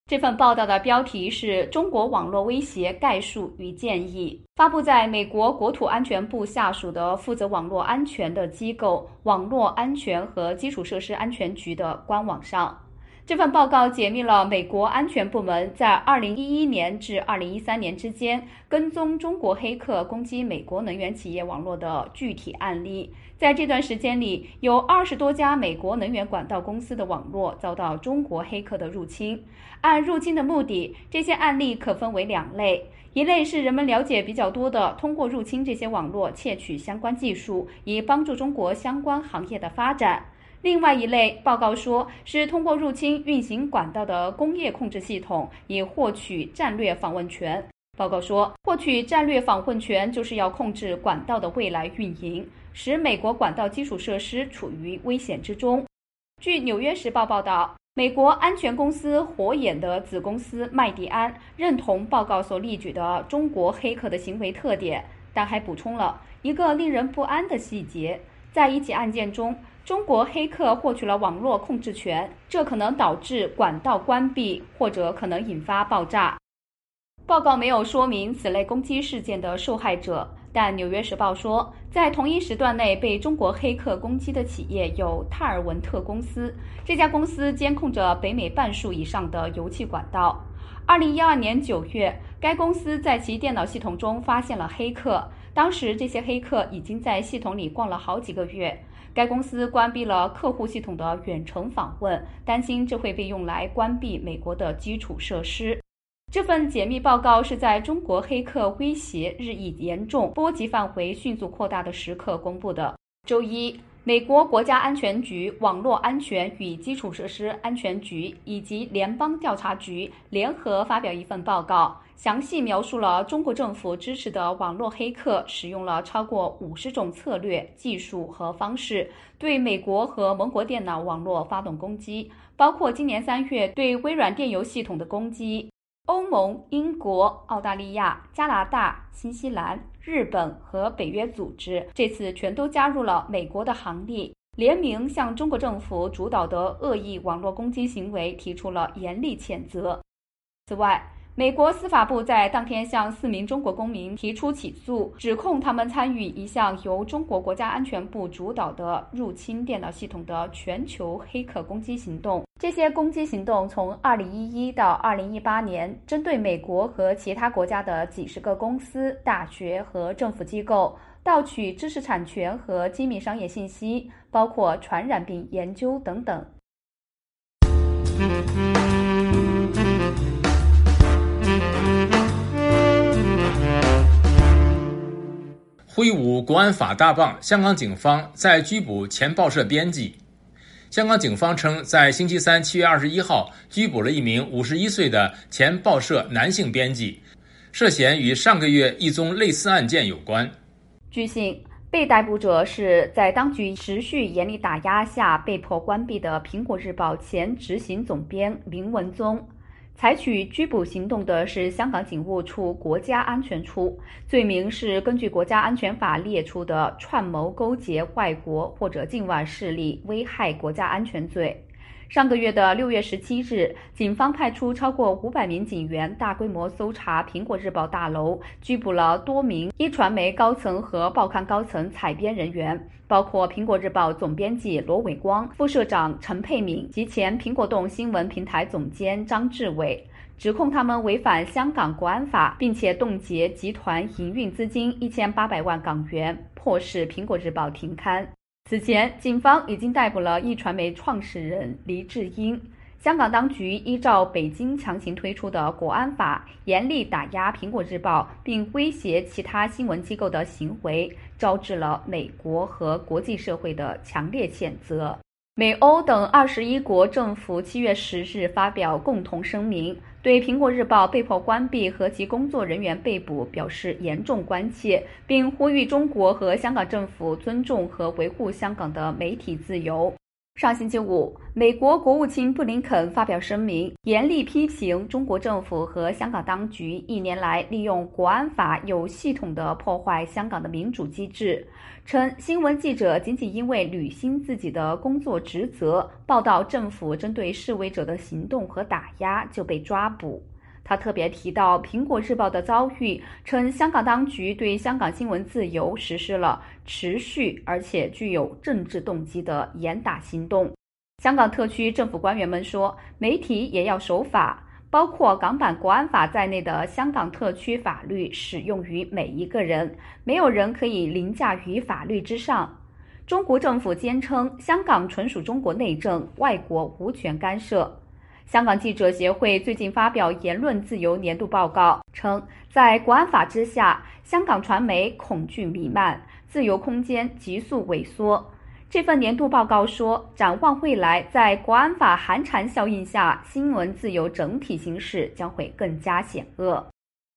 这份报道的标题是中国网络威胁概述与建议，发布在美国国土安全部下属的负责网络安全的机构网络安全和基础设施安全局的官网上。这份报告解密了美国安全部门在2011年至2013年之间跟踪中国黑客攻击美国能源企业网络的具体案例。在这段时间里，有20多家美国能源管道公司的网络遭到中国黑客的入侵。按入侵的目的，这些案例可分为2类。一类是人们了解比较多的，通过入侵这些网络窃取相关技术，以帮助中国相关行业的发展。另外一类，报告说是通过入侵运行管道的工业控制系统，以获取战略访问权。报告说，获取战略访问权就是要控制管道的未来运营，使美国管道基础设施处于危险之中。据《纽约时报》报道，美国安全公司火眼的子公司麦迪安认同报告所例举的中国黑客的行为特点，但还补充了一个令人不安的细节：在一起案件中，中国黑客获取了网络控制权，这可能导致管道关闭，或者可能引发爆炸。报告没有说明此类攻击事件的受害者，但《纽约时报》说，在同一时段内被中国黑客攻击的企业有泰尔文特公司，这家公司监控着北美半数以上的油气管道。2012年9月，该公司在其电脑系统中发现了黑客，当时这些黑客已经在系统里逛了好几个月。该公司关闭了客户系统的远程访问，担心这会被用来关闭美国的基础设施。这份解密报告是在中国黑客威胁日益严重、波及范围迅速扩大的时刻公布的。周一，美国国家安全局、网络安全与基础设施安全局以及联邦调查局联合发表一份报告，详细描述了中国政府支持的网络黑客使用了超过50种策略、技术和方式，对美国和盟国电脑网络发动攻击，包括今年3月对微软电邮系统的攻击。欧盟、英国、澳大利亚、加拿大、新西兰、日本和北约组织这次全都加入了美国的行列，联名向中国政府主导的恶意网络攻击行为提出了严厉谴责。此外，美国司法部在当天向4名中国公民提出起诉，指控他们参与一项由中国国家安全部主导的入侵电脑系统的全球黑客攻击行动。这些攻击行动从2011到2018年，针对美国和其他国家的几十个公司、大学和政府机构，盗取知识产权和机密商业信息，包括传染病研究等等。 挥舞国安法大棒，香港警方在拘捕前报社编辑。香港警方称，在星期三7月21号拘捕了一名51岁的前报社男性编辑，涉嫌与上个月一宗类似案件有关。 据悉，被逮捕者是在当局持续严厉打压下被迫关闭的《苹果日报》前执行总编林文宗。采取拘捕行动的是香港警务处国家安全处，罪名是根据国家安全法列出的串谋勾结外国或者境外势力危害国家安全罪。上个月的6月17日，警方派出超过500名警员大规模搜查苹果日报大楼，拘捕了多名一传媒高层和报刊高层采编人员，包括苹果日报总编辑罗伟光、副社长陈佩敏及前苹果动新闻平台总监张志伟，指控他们违反香港国安法，并且冻结集团营运资金1800万港元，迫使苹果日报停刊。此前，警方已经逮捕了一传媒创始人黎智英。香港当局依照北京强行推出的国安法，严厉打压苹果日报，并威胁其他新闻机构的行为，招致了美国和国际社会的强烈谴责。美欧等21国政府7月10日发表共同声明，对苹果日报被迫关闭和其工作人员被捕表示严重关切，并呼吁中国和香港政府尊重和维护香港的媒体自由。 上星期五，美国国务卿布林肯发表声明，严厉批评中国政府和香港当局1年来利用国安法有系统地破坏香港的民主机制，称新闻记者仅仅因为履行自己的工作职责，报道政府针对示威者的行动和打压就被抓捕。他特别提到《苹果日报》的遭遇，称香港当局对香港新闻自由实施了持续而且具有政治动机的严打行动。香港特区政府官员们说，媒体也要守法，包括港版国安法在内的香港特区法律适用于每一个人，没有人可以凌驾于法律之上。中国政府坚称香港纯属中国内政，外国无权干涉。香港记者协会最近发表言论自由年度报告，称在国安法之下，香港传媒恐惧弥漫，自由空间急速萎缩。这份年度报告说，展望未来，在国安法寒蝉效应下，新闻自由整体形势将会更加险恶。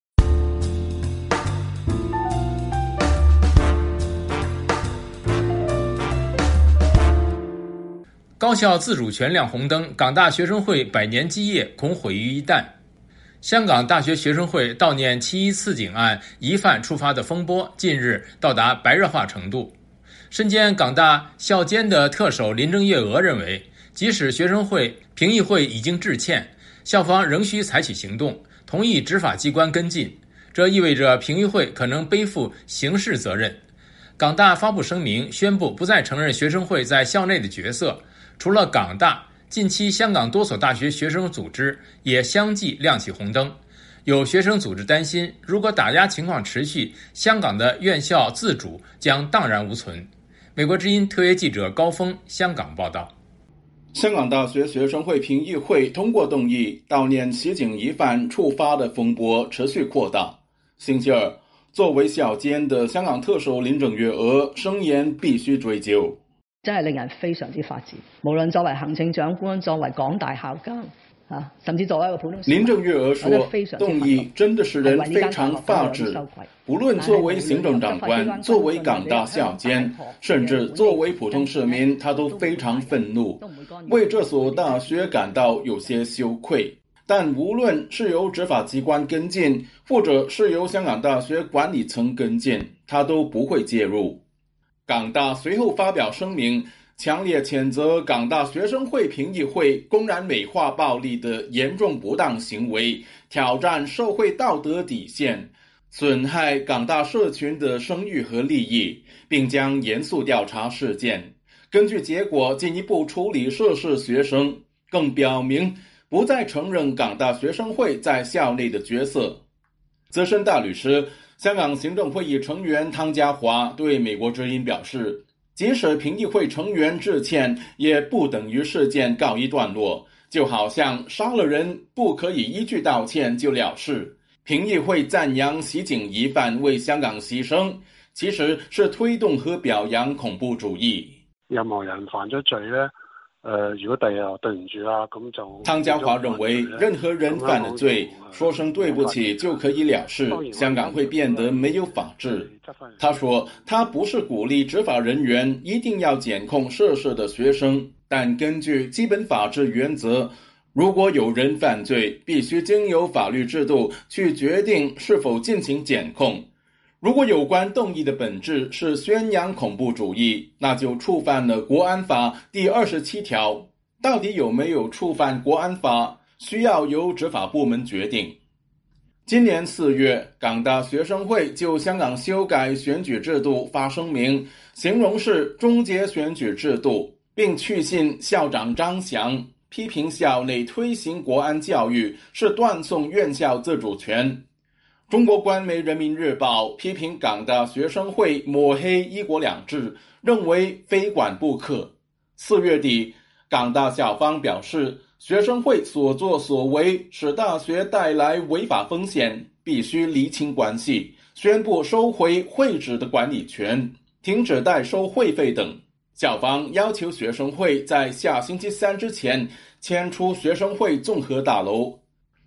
高校自主权亮红灯，港大学生会100年基业恐毁于一旦。香港大学学生会悼念7·11刺警案疑犯触发的风波，近日到达白热化程度。身兼港大校监的特首林郑月娥认为，即使学生会评议会已经致歉，校方仍需采取行动，同意执法机关跟进。这意味着评议会可能背负刑事责任。港大发布声明，宣布不再承认学生会在校内的角色。除了港大，近期香港多所大学学生组织也相继亮起红灯。有学生组织担心，如果打压情况持续，香港的院校自主将荡然无存。美国之音特约记者高峰香港报道。 香港大学学生会评议会通过动议，悼念袭警疑犯触发的風波持續擴大。星期二，作為校監的香港特首林鄭月娥聲言必須追究。 真係令人非常之發指，無論作為行政長官，作為港大校監甚至作為一個普通市民， 林鄭月娥說，動議真的使人非常發指，無論作為行政長官，作為港大校監，甚至作為普通市民，他都非常憤怒，為這所大學感到有些羞愧。但無論是由執法機關跟進，或者是由香港大學管理層跟進，他都不會介入。港大隨後發表聲明，強烈譴責港大學生會評議會公然美化暴力的嚴重不當行為，挑戰社會道德底線，損害港大社群的聲譽和利益，並將嚴肅調查事件，根據結果進一步處理涉事學生，更表明不再承認港大學生會在校內的角色。資深大律師香港行政會議成員湯家驊對美國之音表示，即使評議會成員致歉，也不等於事件告一段落，就好像殺了人不可以一句道歉就了事。評議會讚揚襲警疑犯為香港犧牲，其實是推動和表揚恐怖主義。 任何人犯咗罪呢，如果第日對唔住啦，咁就湯家驊認為，任何人犯了罪，說聲對不起就可以了事，香港會變得沒有法治。他說，他不是鼓勵執法人員一定要檢控涉事的學生，但根據基本法治原則，如果有人犯罪，必須經由法律制度去決定是否進行檢控。如果有關動議的本質是宣揚恐怖主義，那就觸犯了國安法第27條。到底有沒有觸犯國安法，需要由執法部門決定。今年4月，港大學生會就香港修改選舉制度發聲明，形容是終結選舉制度，並去信校長張翔，批評校內推行國安教育是斷送院校自主權。中國官媒人民日報批評港大學生會抹黑一國兩制，認為非管不可。4月底，港大校方表示，學生會所作所為使大學帶來違法風險，必須釐清關係，宣布收回會址的管理權，停止代收會費等。校方要求學生會在下星期3之前遷出學生會綜合大樓。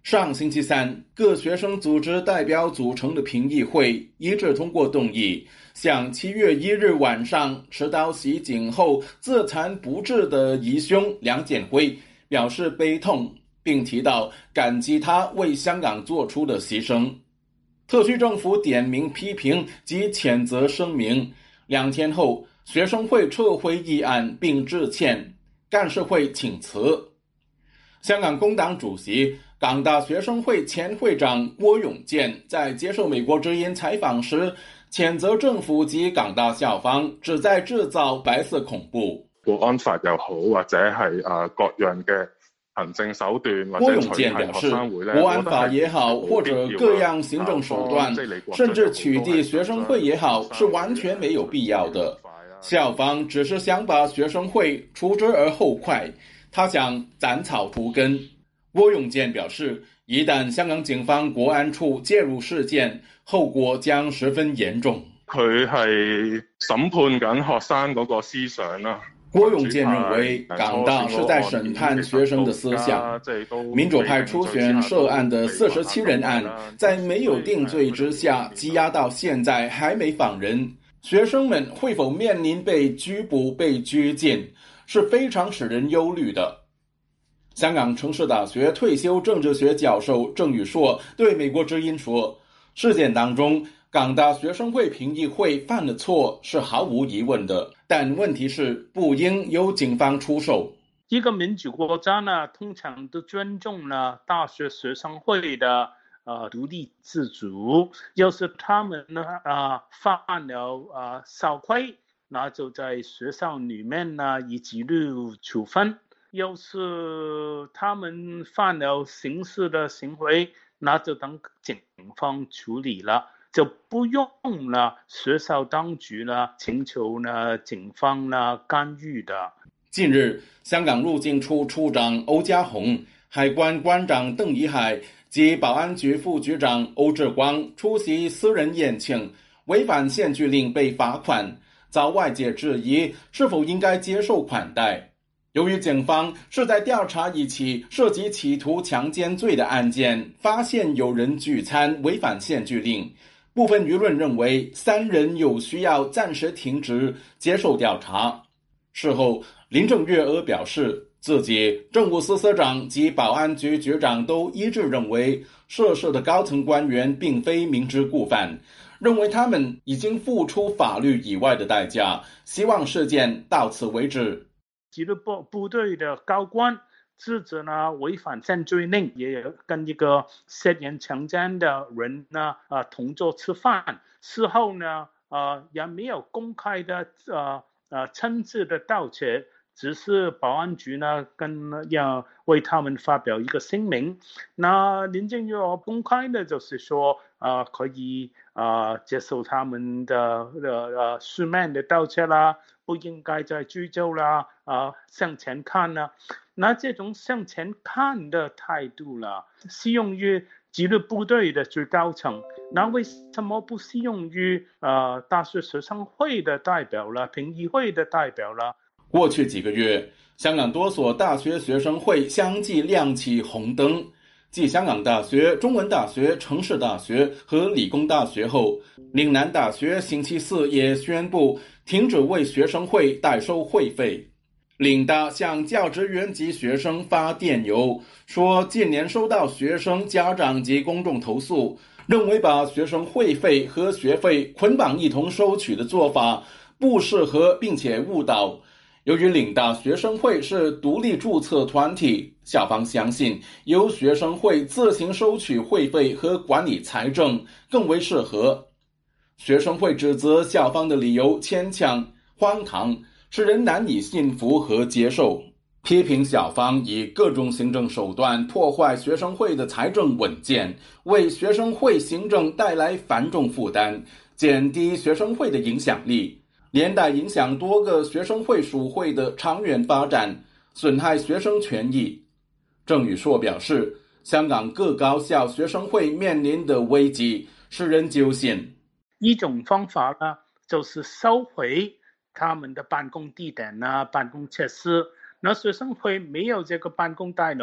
上星期三，各学生组织代表组成的评议会一致通过动议，向7月1日晚上持刀袭警后自残不治的疑凶梁建辉表示悲痛，并提到感激他为香港做出的牺牲。特区政府点名批评及谴责声明，2天后，学生会撤回议案并致歉，干事会请辞。香港工党主席、港大学生会前会长郭永健在接受美國之音採訪時，譴責政府及港大校方旨在製造白色恐怖。 國安法又好，或者係各樣嘅行政手段，或者取締學生會， 國安法也好，或者各樣行政手段，甚至取締學生會也好，是完全沒有必要的。校方只是想把學生會除之而後快，他想斬草除根。郭永健表示，一旦香港警方國安處介入事件，後果將十分嚴重。 佢係審判緊學生嗰個思想啦。 郭永健認為，港大是在審判學生的思想。民主派初選涉案的47人案，在沒有定罪之下，積壓到現在還沒放人。學生們會否面臨被拘捕、被拘禁，是非常使人憂慮的。香港城市大學退休政治學教授鄭宇碩對美國之音說，事件當中港大學生會評議會犯了錯是毫無疑問的，但問題是不應由警方出手。 一個民主國家呢，通常都尊重了大學學生會的獨立自主。要是他們呢犯了校規，那就在學校裡面呢以紀律處分。要是他們犯了刑事的行為，那就等警方處理了，就不用了學校當局呢請求呢警方呢干預的。 近日，香港入境處處長歐家宏、海關關長鄧以海及保安局副局長歐志光出席私人宴慶，違反限聚令被罰款，遭外界質疑是否應該接受款待。由於警方是在調查一起涉及企圖強姦罪的案件，發現有人聚餐違反限聚令，部分輿論認為3人有需要暫時停職接受調查。事後，林鄭月娥表示，自己、政務司司長及保安局局長都一致認為涉事的高層官員並非明知故犯，認為他們已經付出法律以外的代價，希望事件到此為止。 紀律部隊的高官自責呢違反限聚令，也跟一個涉嫌強姦的人呢同桌吃飯，事後呢也沒有公開的親自的道歉，只是保安局呢要為他們發表一個聲明。那林鄭月娥公開的就是說可以接受他們的書面的道歉啦，不應該再追究啦，向前看啦。那這種向前看的態度啦，適用於紀律部隊的最高層，那為什麼不適用於大學學生會的代表啦、評議會的代表啦？ 過去幾個月，香港多所大學學生會相繼亮起紅燈，繼香港大學、中文大學、城市大學和理工大學後，嶺南大學星期四也宣布停止為學生會代收會費。嶺大向教職員及學生發電郵，說近年收到學生、家長及公眾投訴，認為把學生會費和學費捆綁一同收取的做法不適合並且誤導。由於嶺大學生會是獨立註冊團體，校方相信由學生會自行收取會費和管理財政更為適合。學生會指責校方的理由牽強、荒唐，使人難以信服和接受，批評校方以各種行政手段破壞學生會的財政穩健，為學生會行政帶來繁重負擔，減低學生會的影響力，連帶影響多個學生會屬會的長遠發展，損害學生權益。鄭宇碩表示，香港各高校學生會面臨的危機使人揪心。 一種方法呢，就是收回他們的辦公地點啊、辦公設施。那學生會沒有這個辦公大樓，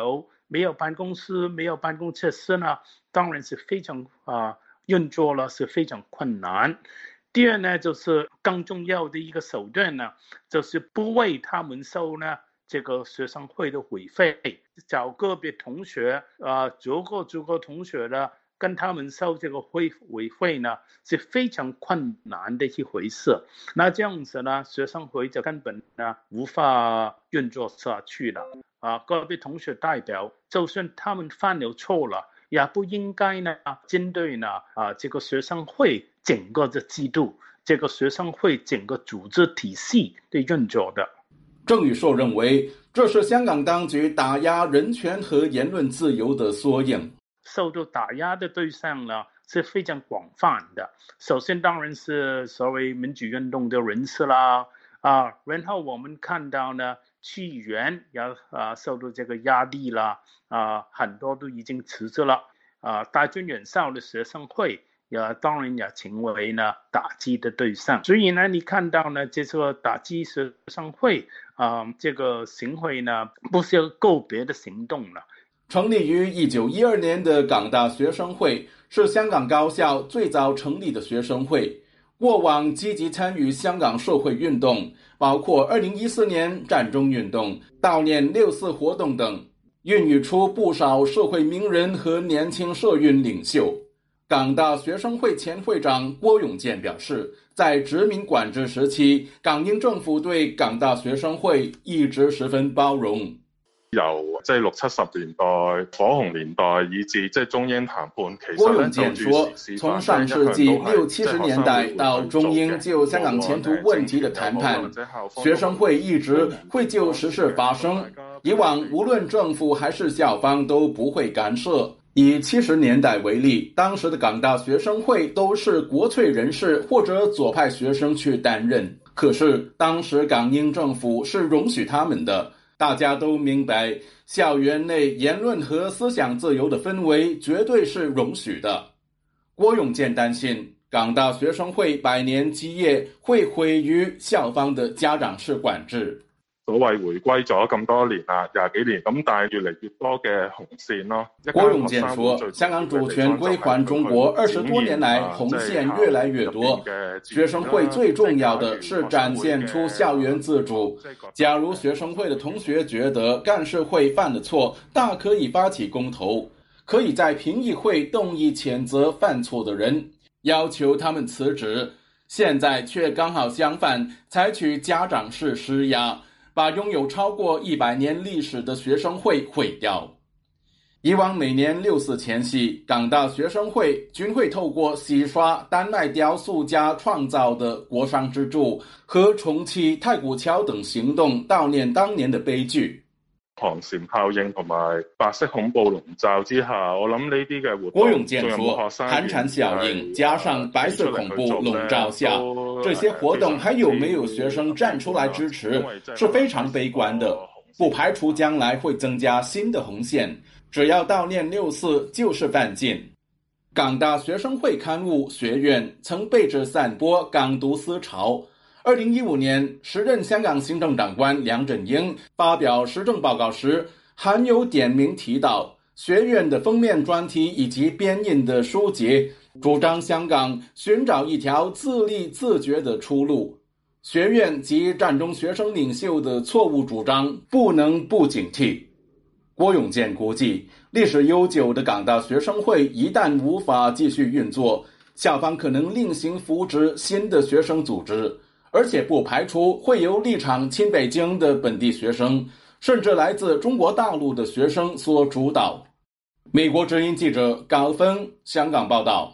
没有办公室，没有办公设施呢，当然是非常运作了是非常困难。第二呢，就是更重要的一个手段呢，就是不为他们收呢这个学生会的会费，找个别同学逐个同学呢跟他们收这个会费呢是非常困难的一回事。那这样子呢，学生会就根本呢无法运作下去了。个别同学代表，就算他们犯了错了，也不应该呢针对呢这个学生会整个的制度，这个学生会整个组织体系的运作的。 郑宇硕认为，这是香港当局打压人权和言论自由的缩影。 受到打压的对象呢是非常广泛的，首先当然是所谓民主运动的人士啦，然后我们看到呢区议员也受到这个压力啦，很多都已经辞职了，大专院校的学生会当然也成为呢打击的对象。所以呢，你看到呢这个打击学生会这个行为呢不是个别的行动了。 成立于1912年的港大学生会是香港高校最早成立的学生会，过往积极参与香港社会运动，包括2014年战中运动、悼念6四活动等，孕育出不少社会名人和年轻社运领袖。港大学生会前会长郭永健表示，在殖民管制时期，港英政府对港大学生会一直十分包容。 由即係60、70年代火紅年代以至即係中英談判，其實郭永健說，從上世紀60、70年代到中英就香港前途問題的談判，學生會一直會就時事發聲，以往無論政府還是校方都不會干涉。以70年代為例，當時的港大學生會都是國粹人士或者左派學生去擔任，可是當時港英政府是容許他們的。大家都明白，校園內言論和思想自由的氛圍絕對是容許的。郭永健擔心，港大學生會100年基業會毀於校方的家長式管制。 所謂回歸咗咁多年啦，20幾年，咁但係越嚟越多嘅紅線咯。 郭永健說，香港主權歸還中國20多年來，紅線越來越多。學生會最重要的是展現出校園自主。假如學生會的同學覺得幹事會犯了錯，大可以發起公投，可以在評議會動議譴責犯錯的人，要求他們辭職。現在卻剛好相反，採取家長式施壓，把擁有超過100年歷史的學生會毀掉。以往每年6四前夕，港大學生會均會透過洗刷丹麥雕塑家創造的國殤之柱和重砌太古橋等行動悼念當年的悲劇。 寒蟬效應同埋白色恐怖籠罩之下，我諗呢啲嘅活動， 郭永健說，寒蟬效應加上白色恐怖籠罩下，這些活動還有沒有學生站出來支持，是非常悲觀的，不排除將來會增加新的紅線，只要悼念6四就是犯禁。港大學生會刊物《學院》曾被指散播港獨思潮。2015年，時任香港行政長官梁振英發表施政報告時，含有點名提到學院的封面專題以及編印的書籍，主張香港尋找一條自立自覺的出路。學院及戰中學生領袖的錯誤主張不能不警惕。郭永健估計，歷史悠久的港大學生會一旦無法繼續運作，校方可能另行扶植新的學生組織，而且不排除會由立場親北京的本地學生，甚至來自中國大陸的學生所主導。美國之音記者高峰香港報道。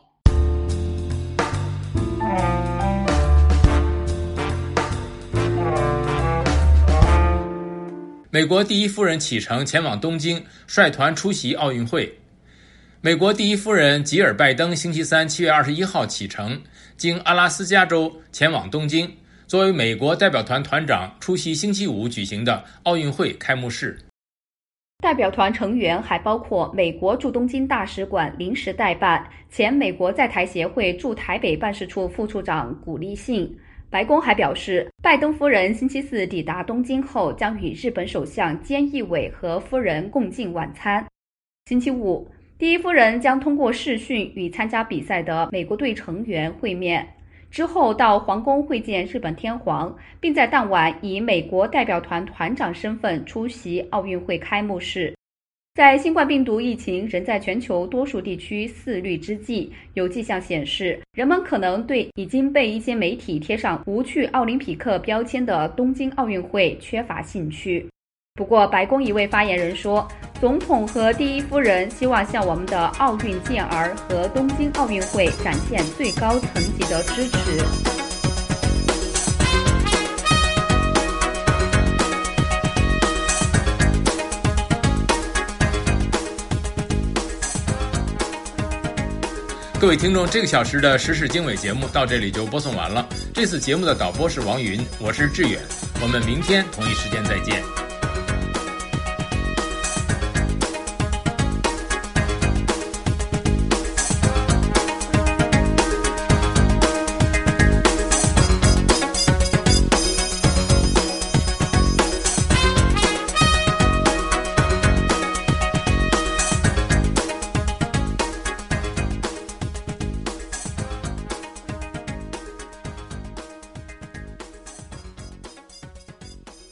美國第一夫人啟程前往東京，率團出席奧運會。美國第一夫人吉爾拜登星期三7月21號啟程，經阿拉斯加州前往東京，作為美國代表團團長出席星期五舉行的奧運會開幕式。 代表團成員還包括美國駐東京大使館臨時代辦、前美國在台協會駐台北辦事處副處長古立信、 白宫还表示，拜登夫人星期四抵达东京后，将与日本首相菅义伟和夫人共进晚餐。星期五，第一夫人将通过视讯与参加比赛的美国队成员会面，之后到皇宫会见日本天皇，并在当晚以美国代表团团长身份出席奥运会开幕式。在新冠病毒疫情仍在全球多数地区肆虐之际，有迹象显示，人们可能对已经被一些媒体贴上无趣奥林匹克标签的东京奥运会缺乏兴趣。不过，白宫一位发言人说，总统和第一夫人希望向我们的奥运健儿和东京奥运会展现最高层级的支持。 各位听众，这个小时的时事经纬节目到这里就播送完了。这次节目的导播是王云，我是志远，我们明天同一时间再见。